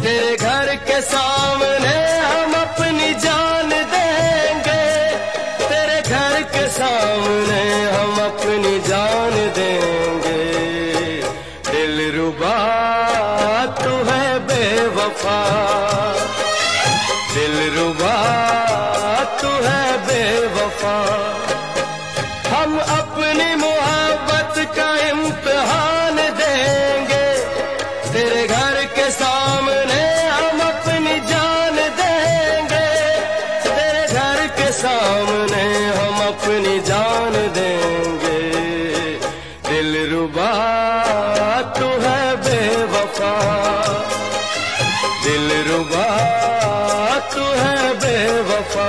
तेरे घर के सामने हम अपनी जान देंगे, तेरे घर के सामने हम अपनी जान देंगे। दिलरुबा तू है बेवफा, दिलरुबा तू है बेवफा। हम अपनी मोहब्बत का इम्तिहान देंगे, तेरे घर के सामने हम अपनी जान देंगे, तेरे घर के सामने हम अपनी जान देंगे। दिलरुबा तू है बेवफा, दिलरुबा तू है बेवफा।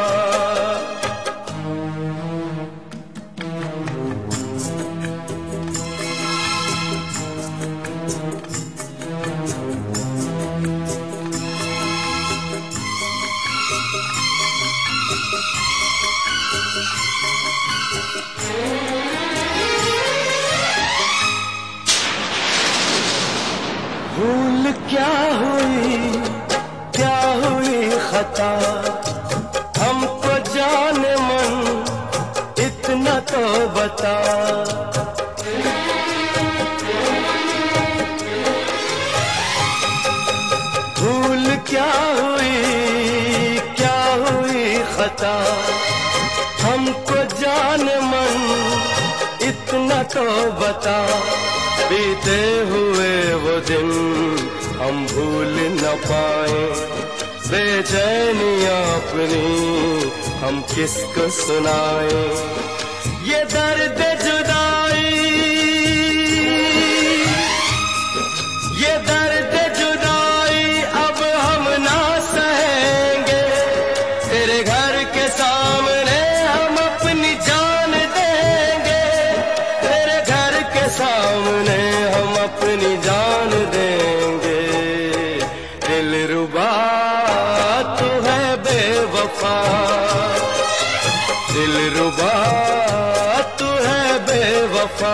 भूल क्या हुई खता, हमको जाने मन इतना तो बता। भूल क्या हुई खता, हमको जाने मन इतना तो बता। बीते हुए वो दिन हम भूल न पाए, बेचैनियां अपनी हम किसको सुनाए। ये दर्द जुदाई, ये दर्द जुदाई अब हम ना सहेंगे, तेरे घर के सामने हम अपनी जान देंगे, तेरे घर के सामने हम अपनी जान देंगे। दिलरुबा तू है बेवफा, दिलरुबा तू है बेवफा।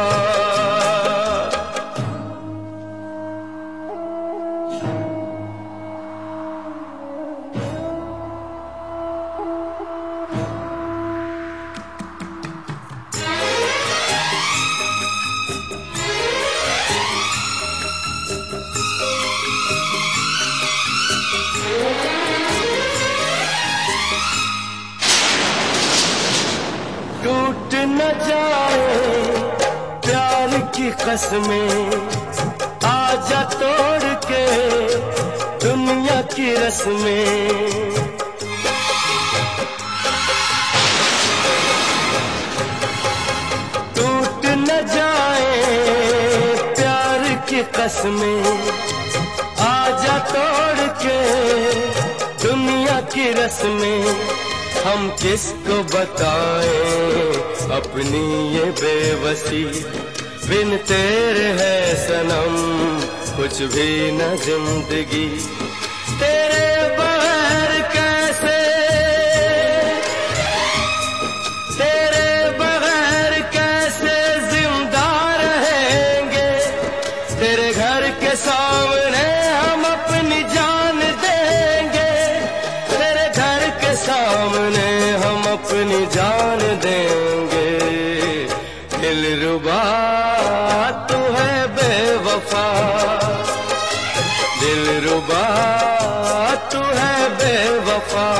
टूट न जाए प्यार की कसमें, आजा तोड़ के दुनिया की रस्में। टूट न जाए प्यार की कसमें, आजा तोड़ के दुनिया की रस्में। हम किसको बताएं अपनी ये बेबसी, बिन तेरे है सनम कुछ भी न जिंदगी। तेरे बगैर कैसे, तेरे बगैर कैसे जिंदा रहेंगे, तेरे घर के सामने हम अपनी जान देंगे, तेरे घर के सामने हम अपनी जान देंगे। दिलरुबा तू है बेवफा, दिलरुबा तू है बेवफा।